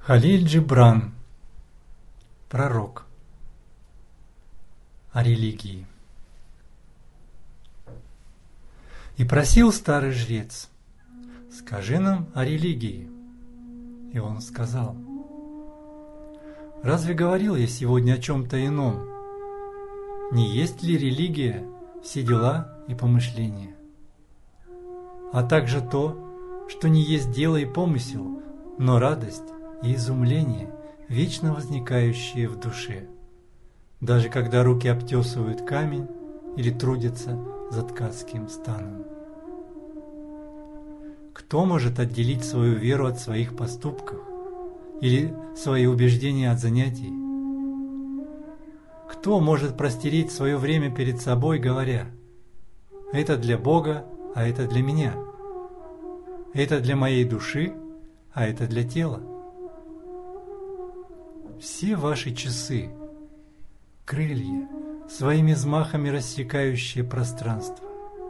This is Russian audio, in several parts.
Халиль Джибран, пророк о религии. И просил старый жрец: «Скажи нам о религии». И он сказал: «Разве говорил я сегодня о чем-то ином? Не есть ли религия все дела и помышления? А также то, что не есть дело и помысел, но радость и изумление, вечно возникающие в душе, даже когда руки обтесывают камень или трудятся за ткацким станом. Кто может отделить свою веру от своих поступков или свои убеждения от занятий? Кто может простереть свое время перед собой, говоря: «Это для Бога, а это для меня. Это для моей души, а это для тела»? Все ваши часы — крылья, своими взмахами рассекающие пространство.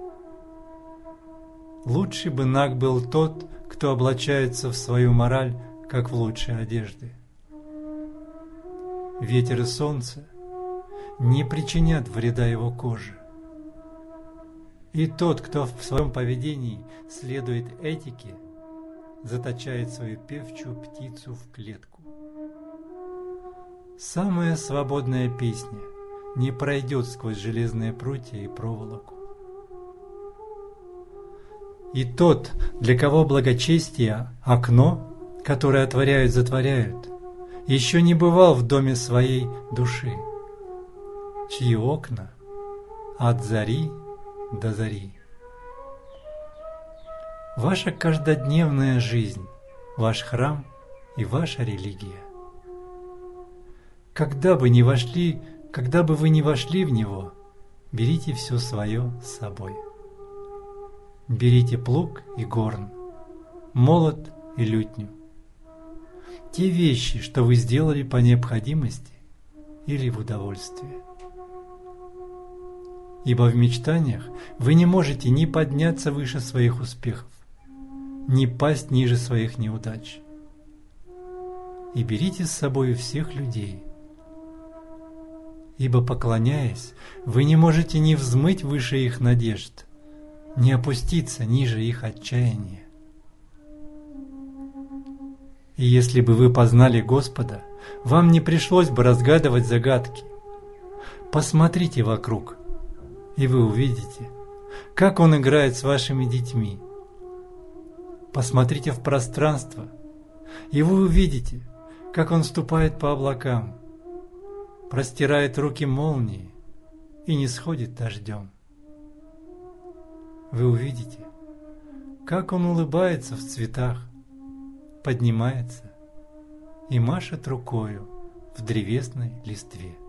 Лучший бы наг был тот, кто облачается в свою мораль, как в лучшие одежды. Ветер и солнце не причинят вреда его коже. И тот, кто в своем поведении следует этике, заточает свою певчую птицу в клетку. Самая свободная песня не пройдет сквозь железные прутья и проволоку. И тот, для кого благочестие – окно, которое отворяют-затворяют, еще не бывал в доме своей души, чьи окна от зари до зари. Ваша каждодневная жизнь, ваш храм и ваша религия. Когда бы вы не вошли в него, берите все свое с собой. Берите плуг и горн, молот и лютню. Те вещи, что вы сделали по необходимости или в удовольствие. Ибо в мечтаниях вы не можете ни подняться выше своих успехов, ни пасть ниже своих неудач. И берите с собой всех людей, ибо, поклоняясь, вы не можете ни взмыть выше их надежд, ни опуститься ниже их отчаяния. И если бы вы познали Господа, вам не пришлось бы разгадывать загадки. Посмотрите вокруг, и вы увидите, как Он играет с вашими детьми. Посмотрите в пространство, и вы увидите, как Он ступает по облакам, простирает руки молнии и не сходит дождем. Вы увидите, как Он улыбается в цветах, поднимается и машет рукою в древесной листве.